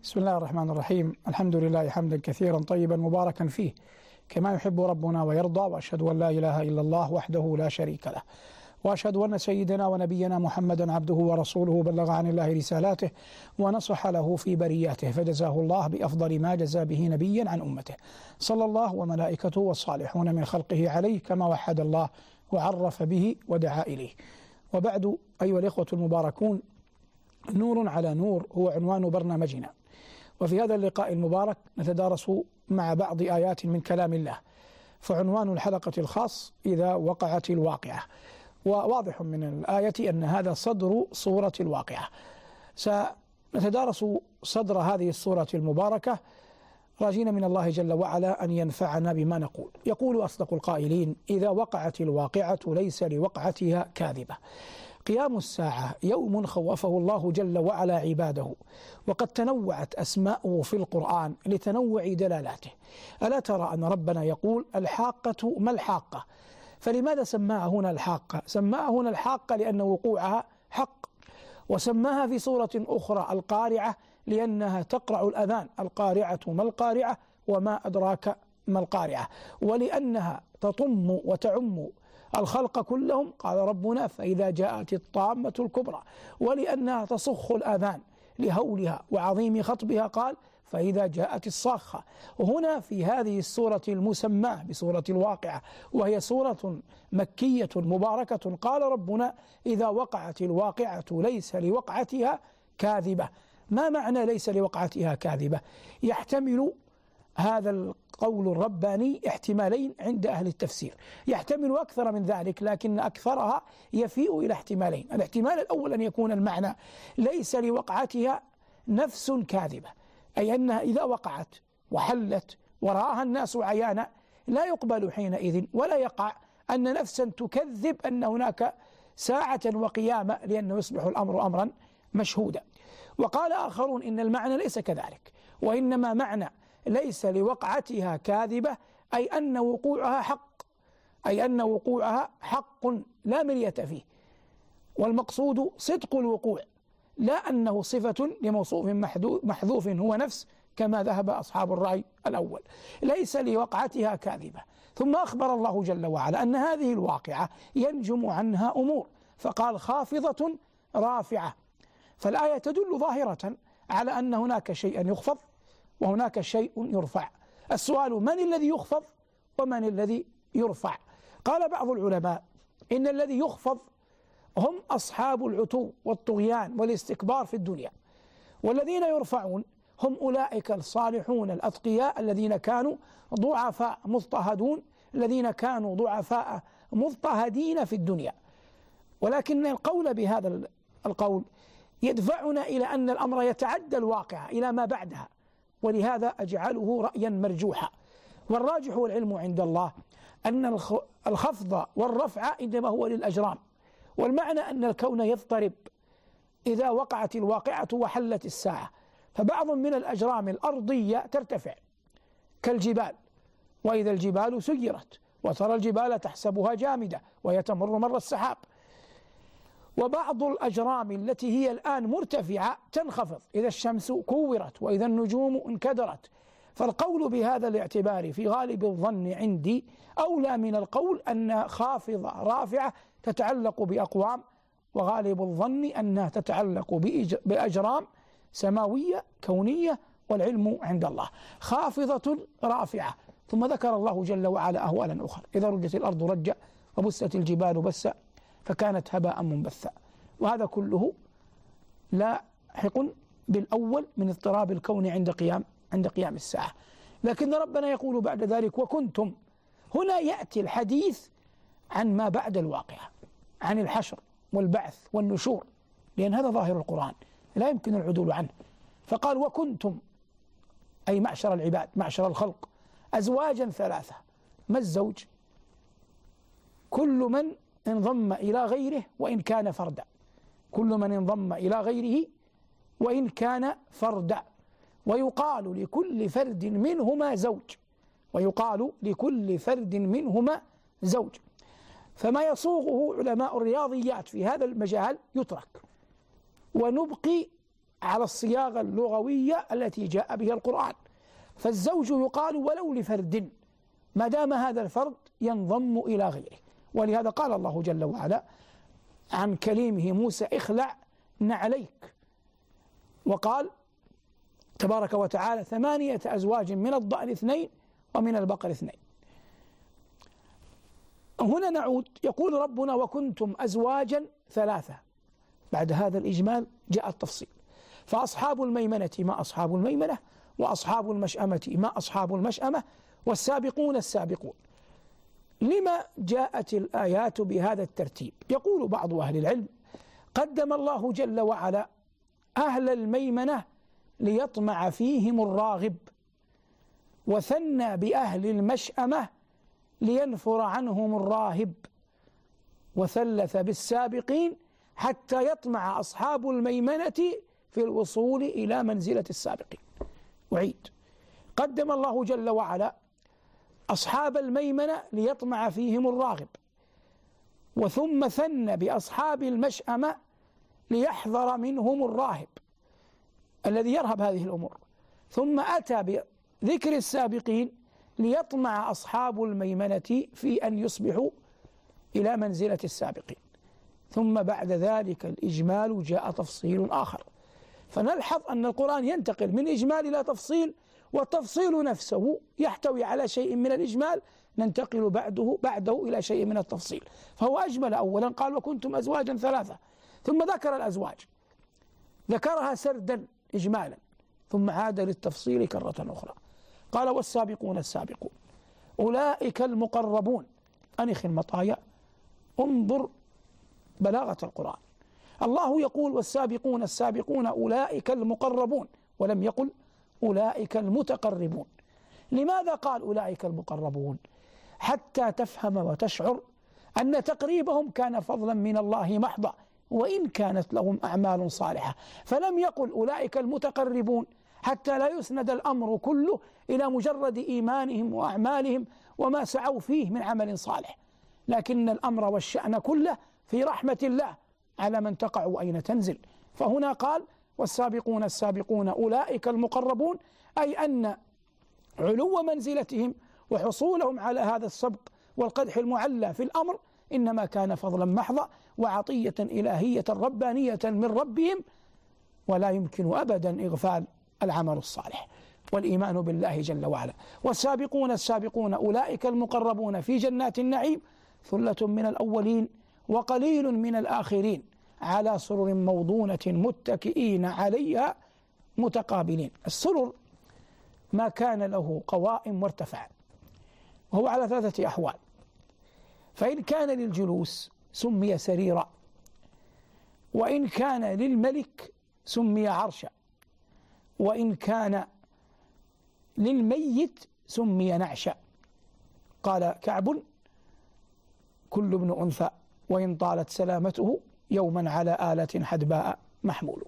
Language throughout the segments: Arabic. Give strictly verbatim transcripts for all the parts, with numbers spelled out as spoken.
بسم الله الرحمن الرحيم. الحمد لله حمدا كثيرا طيبا مباركا فيه كما يحب ربنا ويرضى، وأشهد أن لا إله إلا الله وحده لا شريك له، وأشهد أن سيدنا ونبينا محمدا عبده ورسوله بلغ عن الله رسالاته ونصح له في برياته، فجزاه الله بأفضل ما جزى به نبيا عن أمته، صلى الله وملائكته والصالحون من خلقه عليه كما وحد الله وعرف به ودعا إليه. وبعد، أيها الإخوة المباركون، نور على نور هو عنوان برنامجنا، وفي هذا اللقاء المبارك نتدارس مع بعض آيات من كلام الله. فعنوان الحلقة الخاص إذا وقعت الواقعة، وواضح من الآية أن هذا صدر سورة الواقعة. سنتدارس صدر هذه السورة المباركة راجين من الله جل وعلا أن ينفعنا بما نقول. يقول أصدق القائلين: إذا وقعت الواقعة ليس لوقعتها كاذبة. قيام الساعة يوم خوفه الله جل وعلا عباده، وقد تنوعت أسماؤه في القرآن لتنوع دلالاته. ألا ترى أن ربنا يقول: الحاقة ما الحاقة؟ فلماذا سماها هنا الحاقة؟ سماها هنا الحاقة لأن وقوعها حق، وسماها في سورة أخرى القارعة لأنها تقرع الأذان. القارعة ما القارعة وما أدراك ما القارعة، ولأنها تطم وتعم الخلق كلهم، قال ربنا: فإذا جاءت الطامة الكبرى، ولأنها تصخ الآذان لهولها وعظيم خطبها، قال: فإذا جاءت الصاخة. وهنا في هذه السورة المسماة بسورة الواقعة، وهي سورة مكية مباركة، قال ربنا: إذا وقعت الواقعة ليس لوقعتها كاذبة. ما معنى ليس لوقعتها كاذبة؟ يحتمل هذا القول الرباني احتمالين عند أهل التفسير، يحتمل أكثر من ذلك، لكن أكثرها يفيء إلى احتمالين. الاحتمال الأول أن يكون المعنى ليس لوقعتها نفس كاذبة، أي أنها إذا وقعت وحلت ورآها الناس عيانا لا يقبل حينئذ ولا يقع أن نفسا تكذب أن هناك ساعة وقيامة، لأنه يصبح الأمر أمرا مشهودا. وقال آخرون إن المعنى ليس كذلك، وإنما معنى ليس لوقعتها كاذبة أي أن وقوعها حق، أي أن وقوعها حق لا مرية فيه، والمقصود صدق الوقوع، لا أنه صفة لموصوف محذوف هو نفس كما ذهب أصحاب الرأي الأول. ليس لوقعتها كاذبة. ثم أخبر الله جل وعلا أن هذه الواقعة ينجم عنها أمور، فقال: خافضة رافعة. فالآية تدل ظاهرة على أن هناك شيئا يخفض وهناك شيء يرفع. السؤال: من الذي يخفض ومن الذي يرفع؟ قال بعض العلماء إن الذي يخفض هم أصحاب العتو والطغيان والاستكبار في الدنيا، والذين يرفعون هم أولئك الصالحون الأتقياء الذين كانوا ضعفاء مضطهدون، الذين كانوا ضعفاء مضطهدين في الدنيا. ولكن القول بهذا القول يدفعنا إلى أن الأمر يتعدى الواقع إلى ما بعدها، ولهذا أجعله رأيا مرجوحا. والراجح والعلم عند الله أن الخفض والرفع إنما هو للأجرام، والمعنى أن الكون يضطرب إذا وقعت الواقعة وحلت الساعة. فبعض من الأجرام الأرضية ترتفع كالجبال، وإذا الجبال سيرت، وترى الجبال تحسبها جامدة وهي تمر مر السحاب. وبعض الأجرام التي هي الآن مرتفعة تنخفض إذا الشمس كورت وإذا النجوم انكدرت. فالقول بهذا الاعتبار في غالب الظن عندي أولى من القول أن خافضة رافعة تتعلق بأقوام، وغالب الظن أنها تتعلق بأجرام سماوية كونية، والعلم عند الله. خافضة رافعة. ثم ذكر الله جل وعلا أهوالا أخرى: إذا رجت الأرض رجا وبست الجبال بسا فكانت هباء منبثا. وهذا كله لاحق بالأول من اضطراب الكون عند قيام عند قيام الساعة. لكن ربنا يقول بعد ذلك: وكنتم. هنا يأتي الحديث عن ما بعد الواقعة، عن الحشر والبعث والنشور، لأن هذا ظاهر القرآن لا يمكن العدول عنه. فقال: وكنتم، أي معشر العباد، معشر الخلق، أزواجا ثلاثة. ما الزوج؟ كل من انضم إلى غيره وإن كان فردا، كل من انضم إلى غيره وإن كان فردا. ويقال لكل فرد منهما زوج، ويقال لكل فرد منهما زوج. فما يصوغه علماء الرياضيات في هذا المجال يترك، ونبقي على الصياغة اللغوية التي جاء بها القرآن. فالزوج يقال ولو لفرد ما دام هذا الفرد ينضم إلى غيره. ولهذا قال الله جل وعلا عن كليمه موسى اخلع نعليك، وقال تبارك وتعالى ثمانية أزواج من الضأن اثنين ومن البقر اثنين. هنا نعود، يقول ربنا وكنتم أزواجا ثلاثة. بعد هذا الإجمال جاء التفصيل. فأصحاب الميمنة ما أصحاب الميمنة، وأصحاب المشأمة ما أصحاب المشأمة، والسابقون السابقون. لما جاءت الآيات بهذا الترتيب؟ يقول بعض أهل العلم قدم الله جل وعلا أهل الميمنة ليطمع فيهم الراغب، وثنى بأهل المشأمة لينفر عنهم الراهب، وثلث بالسابقين حتى يطمع أصحاب الميمنة في الوصول إلى منزلة السابقين. وعيد، قدم الله جل وعلا أصحاب الميمنة ليطمع فيهم الراغب، وثم ثنى بأصحاب المشأمة ليحذر منهم الراهب الذي يرهب هذه الأمور، ثم أتى بذكر السابقين ليطمع أصحاب الميمنة في أن يصبحوا إلى منزلة السابقين. ثم بعد ذلك الإجمال جاء تفصيل آخر. فنلحظ أن القرآن ينتقل من إجمال إلى تفصيل، والتفصيل نفسه يحتوي على شيء من الإجمال، ننتقل بعده بعده إلى شيء من التفصيل. فهو أجمل أولا، قال وكنتم أزواجا ثلاثة، ثم ذكر الأزواج، ذكرها سردا إجمالا، ثم عاد للتفصيل كرة أخرى. قال والسابقون السابقون أولئك المقربون. أنخ المطايا، انظر بلاغة القرآن. الله يقول والسابقون السابقون أولئك المقربون، ولم يقل أولئك المتقربون. لماذا قال أولئك المقربون؟ حتى تفهم وتشعر أن تقريبهم كان فضلا من الله محضا، وإن كانت لهم أعمال صالحة. فلم يقل أولئك المتقربون حتى لا يسند الأمر كله إلى مجرد إيمانهم وأعمالهم وما سعوا فيه من عمل صالح، لكن الأمر والشأن كله في رحمة الله على من تقع وأين تنزل. فهنا قال والسابقون السابقون أولئك المقربون، أي أن علو منزلتهم وحصولهم على هذا السبق والقدح المعلى في الأمر إنما كان فضلا محضا وعطية إلهية ربانية من ربهم، ولا يمكن أبدا إغفال العمل الصالح والإيمان بالله جل وعلا. والسابقون السابقون أولئك المقربون في جنات النعيم ثلة من الأولين وقليل من الآخرين على سرر موضونة متكئين عليها متقابلين. السرر ما كان له قوائم وارتفع، وهو على ثلاثة أحوال. فإن كان للجلوس سمي سريرا، وإن كان للملك سمي عرشا، وإن كان للميت سمي نعشا. قال كعب كل ابن أنثى وإن طالت سلامته يوما على آلة حدباء محمول.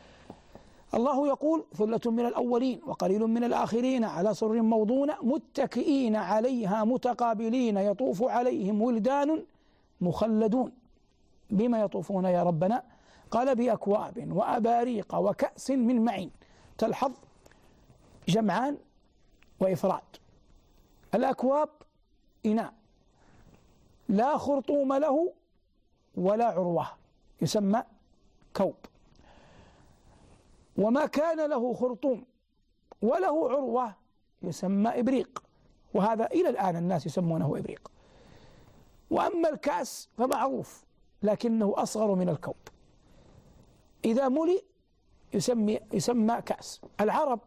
الله يقول ثلة من الأولين وقليل من الآخرين على سرر موضونة متكئين عليها متقابلين يطوف عليهم ولدان مخلدون. بما يطوفون يا ربنا؟ قال بأكواب وأباريق وكأس من معين. تلحظ جمعان وإفراد. الأكواب إناء لا خرطوم له ولا عروة يسمى كوب، وما كان له خرطوم وله عروة يسمى إبريق، وهذا إلى الآن الناس يسمونه إبريق. وأما الكأس فمعروف لكنه أصغر من الكوب، إذا ملئ يسمى, يسمى كأس. العرب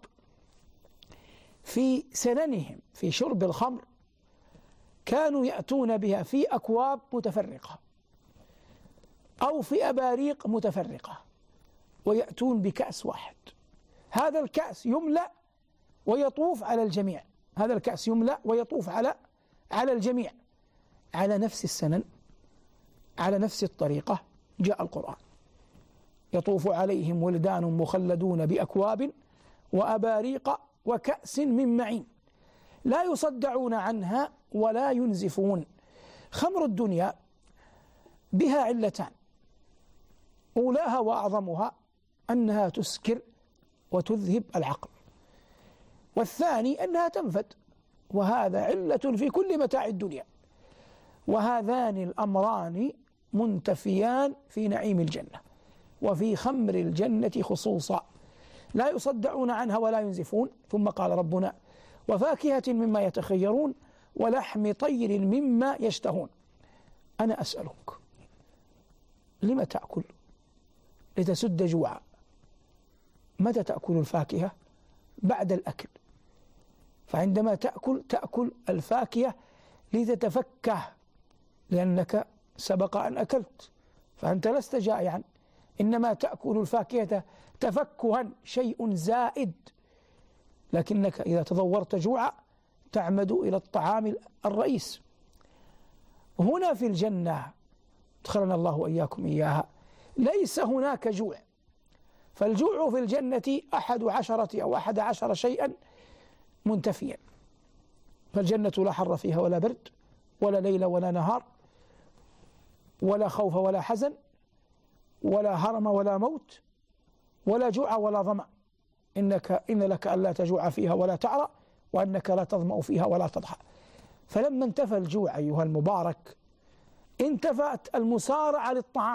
في سننهم في شرب الخمر كانوا يأتون بها في أكواب متفرقة أو في أباريق متفرقة، ويأتون بكأس واحد. هذا الكأس يملأ ويطوف على الجميع، هذا الكأس يملأ ويطوف على على الجميع على نفس السنن، على نفس الطريقة. جاء القرآن يطوف عليهم ولدان مخلدون بأكواب وأباريق وكأس من معين لا يصدعون عنها ولا ينزفون. خمر الدنيا بها علتان، أولاها وأعظمها أنها تسكر وتذهب العقل، والثاني أنها تنفد، وهذا علة في كل متاع الدنيا. وهذان الأمران منتفيان في نعيم الجنة وفي خمر الجنة خصوصا، لا يصدعون عنها ولا ينزفون. ثم قال ربنا: وفاكهة مما يتخيرون ولحم طير مما يشتهون. أنا أسألك، لم تأكل لتسد جوعا؟ متى تأكل الفاكهة؟ بعد الأكل. فعندما تأكل تأكل الفاكهة لتتفكه، لأنك سبق أن أكلت، فأنت لست جائعا، إنما تأكل الفاكهة تفكها، شيء زائد. لكنك إذا تضورت جوعا تعمد إلى الطعام الرئيس. هنا في الجنة أدخلنا الله وإياكم إياها ليس هناك جوع، فالجوع في الجنة أحد عشرة أو أحد عشر شيئا منتفيا. فالجنة لا حر فيها ولا برد ولا ليل ولا نهار ولا خوف ولا حزن ولا هرم ولا موت ولا جوع ولا ظمأ. إنك إن لك ألا تجوع فيها ولا تعرى، وأنك لا تظمأ فيها ولا تضحى. فلما انتفى الجوع أيها المبارك انتفت المسارعة للطعام،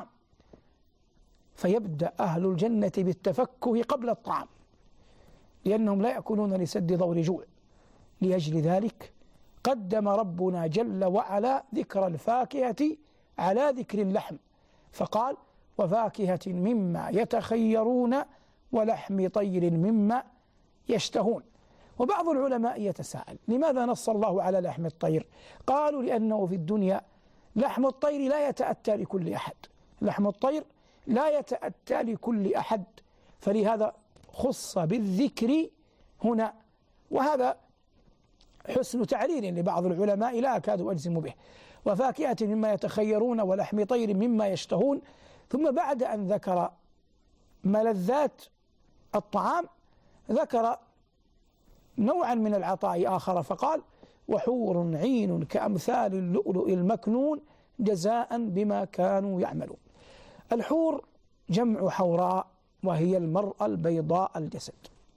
فيبدأ أهل الجنة بالتفكه قبل الطعام، لأنهم لا يأكلون لسد ضور جوع. لأجل ذلك قدم ربنا جل وعلا ذكر الفاكهة على ذكر اللحم، فقال: وفاكهة مما يتخيرون ولحم طير مما يشتهون. وبعض العلماء يتساءل: لماذا نص الله على لحم الطير؟ قالوا: لأنه في الدنيا لحم الطير لا يتأتى لكل أحد، لحم الطير لا يتأتى لكل أحد، فلهذا خص بالذكر هنا. وهذا حسن تعليل لبعض العلماء لا أكاد أجزم به. وفاكهة مما يتخيرون ولحم طير مما يشتهون. ثم بعد أن ذكر ملذات الطعام ذكر نوعا من العطاء آخر، فقال: وحور عين كأمثال اللؤلؤ المكنون جزاء بما كانوا يعملون. الحور جمع حوراء، وهي المرأة البيضاء الجسد.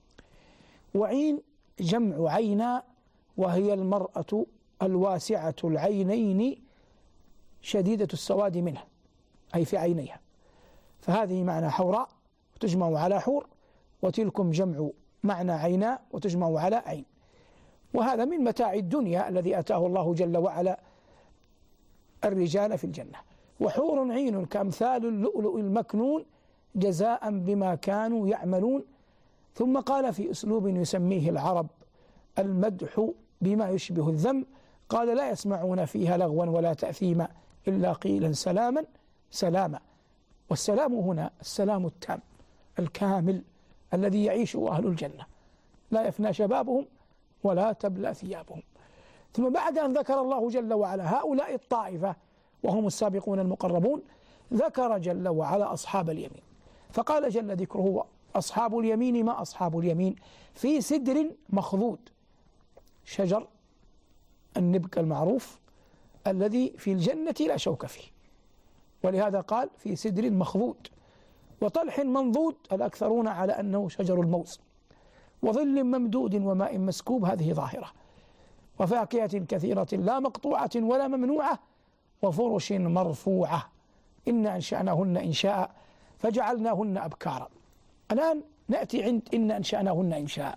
وعين جمع عينا، وهي المرأة الواسعة العينين شديدة السواد منها، أي في عينيها. فهذه معنى حوراء وتجمع على حور، وتلكم جمع معنى عيناء وتجمع على عين. وهذا من متاع الدنيا الذي أتاه الله جل وعلا الرجال في الجنة. وحور عين كأمثال اللؤلؤ المكنون جزاء بما كانوا يعملون. ثم قال في أسلوب يسميه العرب المدح بما يشبه الذم، قال: لا يسمعون فيها لغوا ولا تأثيما إلا قيلا سلاما سلاما. والسلام هنا السلام التام الكامل الذي يعيشه أهل الجنة، لا يفنى شبابهم ولا تبلى ثيابهم. ثم بعد أن ذكر الله جل وعلا هؤلاء الطائفة وهم السابقون المقربون، ذكر جل وعلا أصحاب اليمين، فقال جل ذكره: أصحاب اليمين ما أصحاب اليمين؟ في سدر مخضود، شجر النبك المعروف الذي في الجنة لا شوك فيه، ولهذا قال في سدر مخضود. وطلح منضود، الأكثرون على أنه شجر الموز. وظل ممدود وماء مسكوب، هذه ظاهرة. وفاكهة كثيرة لا مقطوعة ولا ممنوعة، وفرش مرفوعة. إنا أنشأناهن إنشاء فجعلناهن أبكارا. الآن نأتي عند إن أنشأناهن إنشاء.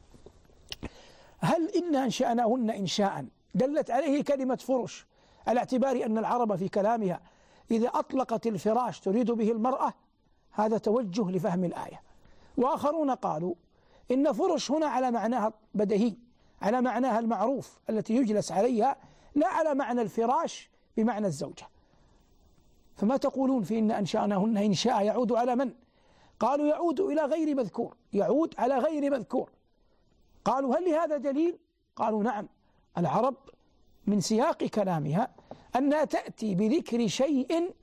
هل إن أنشأناهن إنشاء دلت عليه كلمة فرش على اعتبار أن العرب في كلامها إذا أطلقت الفراش تريد به المرأة؟ هذا توجه لفهم الآية. وآخرون قالوا إن فرش هنا على معناها بديهي، على معناها المعروف التي يجلس عليها، لا على معنى الفراش بمعنى الزوجة. فما تقولون في إن أنشأناهن إنشاء يعود على من؟ قالوا يعود إلى غير مذكور، يعود على غير مذكور. قالوا هل لهذا دليل؟ قالوا نعم، العرب من سياق كلامها أنها تأتي بذكر شيء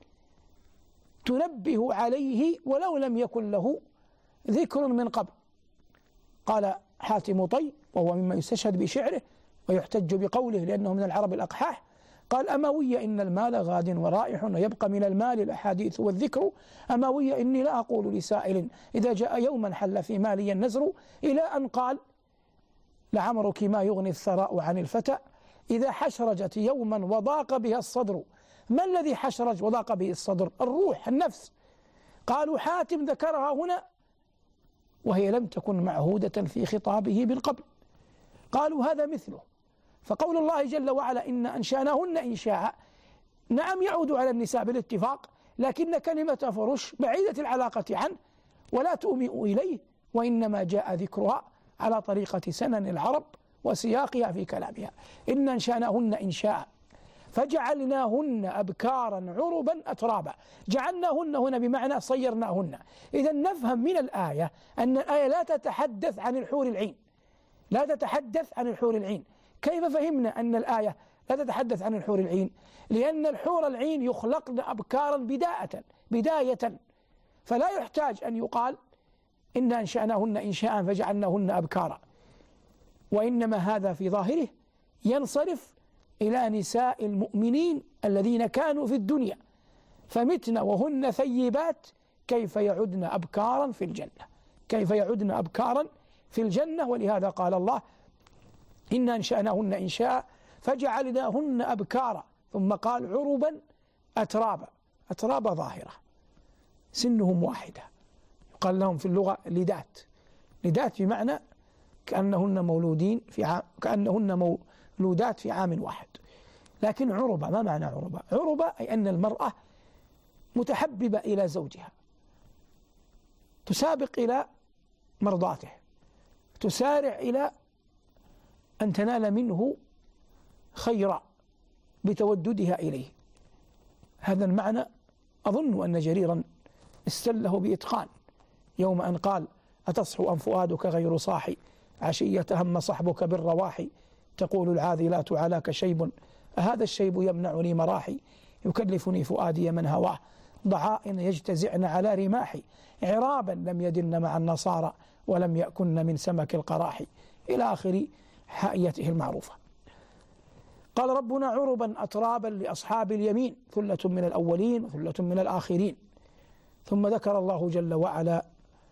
تنبه عليه ولو لم يكن له ذكر من قبل. قال حاتم طي، وهو مما يستشهد بشعره ويحتج بقوله لأنه من العرب الأقحاح، قال أموية إن المال غاد ورائح ويبقى من المال الأحاديث والذكر، أموية إني لا أقول لسائل إذا جاء يوما حل في مالي النزر، إلى أن قال لعمرك ما يغني الثراء عن الفتى إذا حشرجت يوما وضاق بها الصدر. ما الذي حشرج وضاق به الصدر؟ الروح، النفس. قالوا حاتم ذكرها هنا وهي لم تكن معهودة في خطابه من قبل. قالوا هذا مثله. فقول الله جل وعلا إن أنشأناهن إنشاء، نعم يعود على النساء بالاتفاق، لكن كلمة فرش بعيدة العلاقة عنه ولا تؤمئ إليه، وإنما جاء ذكرها على طريقة سنن العرب وسياقها في كلامها. إن أنشأناهن إنشاء فجعلناهن أبكارا عربا أترابا. جعلناهن هنا بمعنى صيرناهن. إذا نفهم من الآية أن الآية لا تتحدث عن الحور العين، لا تتحدث عن الحور العين. كيف فهمنا أن الآية لا تتحدث عن الحور العين؟ لأن الحور العين يخلقن أبكارا بداية بداية فلا يحتاج أن يقال إن أنشأناهن إنشاء فجعلناهن أبكارا، وإنما هذا في ظاهره ينصرف إلى نساء المؤمنين الذين كانوا في الدنيا فمتن وهن ثيبات، كيف يعدن أبكارا في الجنة، كيف يعدن أبكارا في الجنة. ولهذا قال الله إن أنشأناهن إنشاء فجعلناهن أبكارا، ثم قال عربا أترابا. أترابا ظاهرة سنهم واحدة، يقال لهم في اللغة لدات. لدات بمعنى كأنهن مولودين في عام، كأنهن مولودات في عام واحد. لكن عربة ما معنى عربة؟ عربة أي أن المرأة متحببة إلى زوجها، تسابق إلى مرضاته، تسارع إلى أن تنال منه خيرا بتوددها إليه. هذا المعنى أظن أن جريرا استله بإتقان يوم أن قال أتصحو أم فؤادك غير صاحي عشية هم صحبك بالرواحي تقول العاذلات علاك شيب أهذا الشيب يمنعني مراحي يكلفني فؤادي من هواه ضعائن يجتزعن على رماحي عرابا لم يدن مع النصارى ولم يأكن من سمك القراحي إلى آخر حائيته المعروفة. قال ربنا عربا أترابا لأصحاب اليمين ثلة من الأولين وثلة من الآخرين. ثم ذكر الله جل وعلا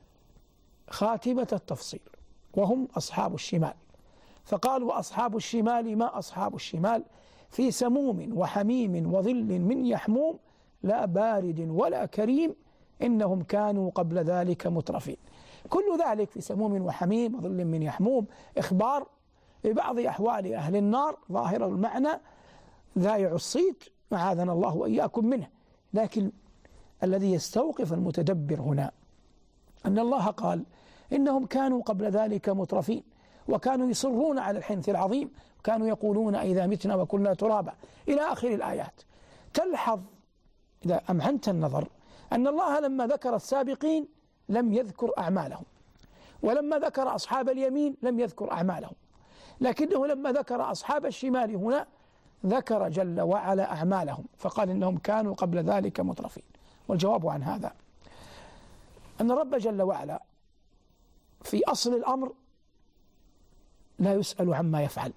خاتمة التفصيل وهم أصحاب الشمال، فقال وأصحاب الشمال ما أصحاب الشمال في سموم وحميم وظل من يحموم لا بارد ولا كريم إنهم كانوا قبل ذلك مترفين. كل ذلك في سموم وحميم وظل من يحموم إخبار ببعض أحوال أهل النار ظاهر المعنى ذائع الصيت معاذنا الله وإياكم منه. لكن الذي يستوقف المتدبر هنا أن الله قال إنهم كانوا قبل ذلك مترفين وكانوا يصرون على الحنث العظيم وكانوا يقولون إذا متنا وكنا ترابا إلى آخر الآيات. تلحظ إذا أمعنت النظر أن الله لما ذكر السابقين لم يذكر أعمالهم، ولما ذكر أصحاب اليمين لم يذكر أعمالهم، لكنه لما ذكر أصحاب الشمال هنا ذكر جل وعلا أعمالهم فقال إنهم كانوا قبل ذلك مترفين. والجواب عن هذا أن الرب جل وعلا في أصل الأمر لا يسأل عما يفعل،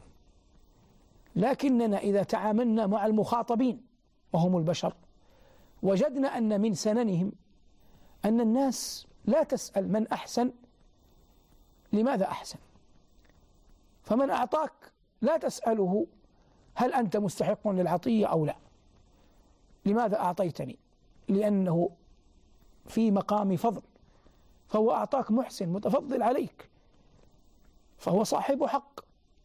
لكننا إذا تعاملنا مع المخاطبين وهم البشر وجدنا أن من سننهم أن الناس لا تسأل من أحسن لماذا أحسن، فمن أعطاك لا تسأله هل أنت مستحق للعطية أو لا، لماذا أعطيتني؟ لأنه في مقام فضل، فهو أعطاك محسن متفضل عليك فهو صاحب حق،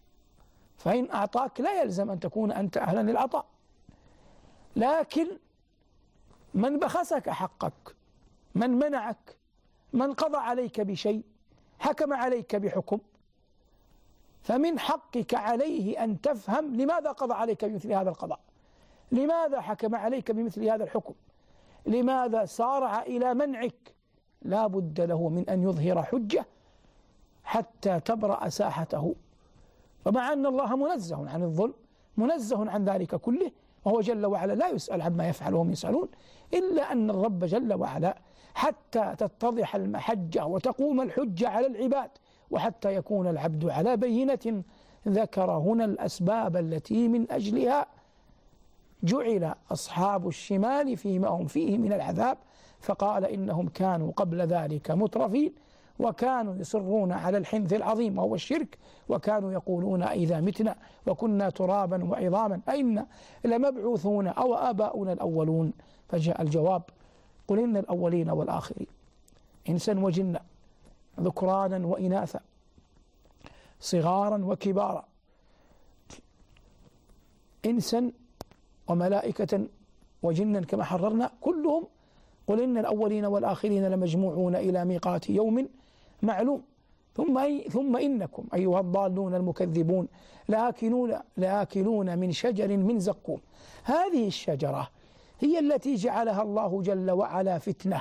فإن أعطاك لا يلزم أن تكون أنت أهلا للعطاء. لكن من بخسك حقك، من منعك، من قضى عليك بشيء، حكم عليك بحكم، فمن حقك عليه أن تفهم لماذا قضى عليك بمثل هذا القضاء، لماذا حكم عليك بمثل هذا الحكم، لماذا سارع إلى منعك. لا بد له من أن يظهر حجة حتى تبرأ ساحته. ومع أن الله منزه عن الظلم منزه عن ذلك كله وهو جل وعلا لا يسأل عما يفعل وهم يسألون، إلا أن الرب جل وعلا حتى تتضح المحجة وتقوم الحجة على العباد وحتى يكون العبد على بينة ذكر هنا الأسباب التي من أجلها جعل أصحاب الشمال فيما هم فيه من العذاب، فقال إنهم كانوا قبل ذلك مترفين وكانوا يصرون على الحنث العظيم وهو الشرك، وكانوا يقولون إذا متنا وكنا ترابا وعظاما أئنا لمبعوثون أو آباؤنا الأولون. فجاء الجواب: قل إن الأولين والآخرين إنسا وجنا ذكرانا وإناثا صغارا وكبارا إنسا وملائكة وجنا كما حررنا كلهم، قل إن الأولين والآخرين لمجموعون إلى ميقات يوم معلوم ثم أي ثم إنكم أيها الضالون المكذبون لآكلون لآكلون من شجر من زقوم. هذه الشجرة هي التي جعلها الله جل وعلا فتنة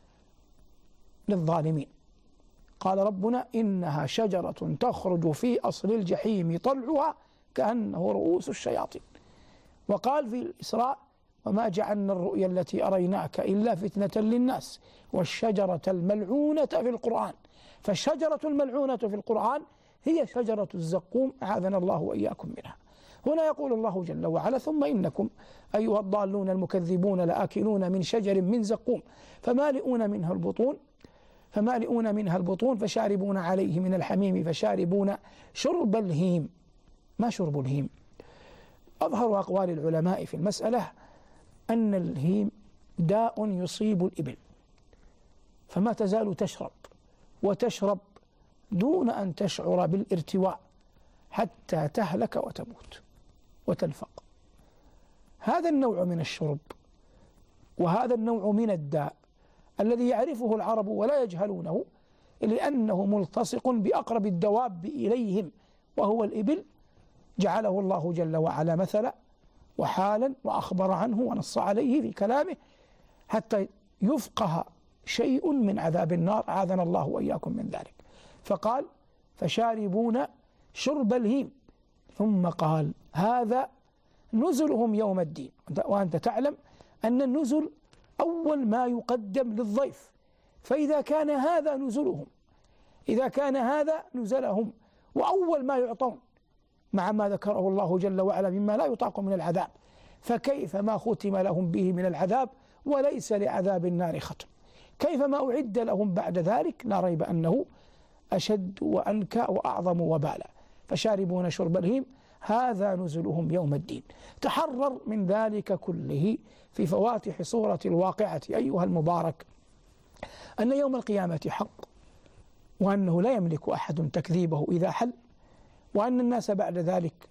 للظالمين. قال ربنا: إنها شجرة تخرج في أصل الجحيم طلعها كأنه رؤوس الشياطين. وقال في الإسراء: وما جعلنا الرؤيا التي أريناك إلا فتنة للناس والشجرة الملعونة في القرآن. فالشجرة الملعونة في القرآن هي شجرة الزقوم، أعاذنا الله وإياكم منها. هنا يقول الله جل وعلا: ثم إنكم أيها الضالون المكذبون لآكلون من شجر من زقوم فمالئون منها البطون فمالئون منها البطون فشاربون عليه من الحميم فشاربون شرب الهيم. ما شرب الهيم؟ أظهر أقوال العلماء في المسألة أن الهيم داء يصيب الإبل، فما تزال تشرب وتشرب دون أن تشعر بالارتواء حتى تهلك وتموت وتنفق. هذا النوع من الشرب وهذا النوع من الداء الذي يعرفه العرب ولا يجهلونه، لأنه ملتصق بأقرب الدواب إليهم وهو الإبل، جعله الله جل وعلا مثلا وحالا وأخبر عنه ونص عليه في كلامه حتى يفقه شيء من عذاب النار، أعاذنا الله وإياكم من ذلك. فقال: فشاربون شرب الهيم، ثم قال: هذا نزلهم يوم الدين. وأنت تعلم أن النزل أول ما يقدم للضيف، فإذا كان هذا نزلهم، إذا كان هذا نزلهم وأول ما يعطون مع ما ذكره الله جل وعلا مما لا يطاق من العذاب، فكيف ما ختم لهم به من العذاب وليس لعذاب النار ختم؟ كيف ما أعد لهم بعد ذلك؟ لا ريب أنه أشد وأنكى وأعظم وبالا. فشاربون شرب الهيم هذا نزلهم يوم الدين. تحرر من ذلك كله في فواتح سورة الواقعة أيها المبارك أن يوم القيامة حق، وأنه لا يملك أحد تكذيبه إذا حل، وأن الناس بعد ذلك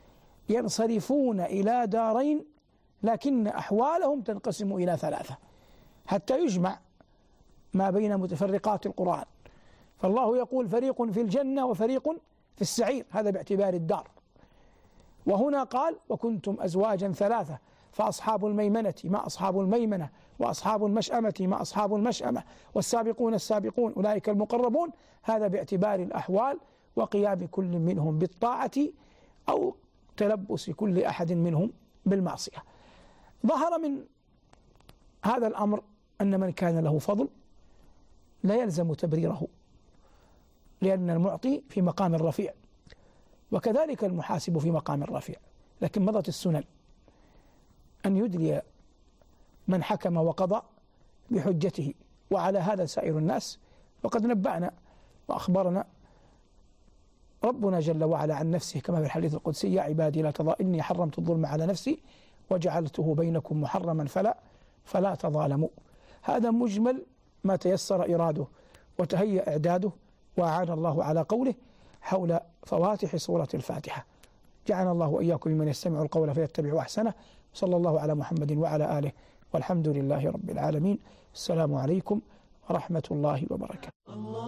ينصرفون إلى دارين لكن أحوالهم تنقسم إلى ثلاثة حتى يجمع ما بين متفرقات القرآن. فالله يقول: فريق في الجنة وفريق في السعير، هذا باعتبار الدار. وهنا قال: وكنتم أزواجا ثلاثة فأصحاب الميمنة ما أصحاب الميمنة وأصحاب المشأمة ما أصحاب المشأمة والسابقون السابقون أولئك المقربون، هذا باعتبار الأحوال وقيام كل منهم بالطاعة أو تلبس كل أحد منهم بالمعصية. ظهر من هذا الأمر أن من كان له فضل لا يلزم تبريره، لأن المعطي في مقام الرفيع وكذلك المحاسب في مقام الرفيع، لكن مضت السنن أن يدلي من حكم وقضى بحجته، وعلى هذا سائر الناس. وقد نبأنا وأخبرنا ربنا جل وعلا عن نفسه كما في الحديث القدسي: يا عبادي لا تظالموا إني حرمت الظلم على نفسي وجعلته بينكم محرما فلا فلا تظالموا. هذا مجمل ما تيسر إراده وتهيأ إعداده، وأعان الله على قوله حول فواتح سورة الفاتحة. جعلنا الله وإياكم ممن يستمع القول فيتبع أحسنه. صلى الله على محمد وعلى آله والحمد لله رب العالمين. السلام عليكم ورحمة الله وبركاته.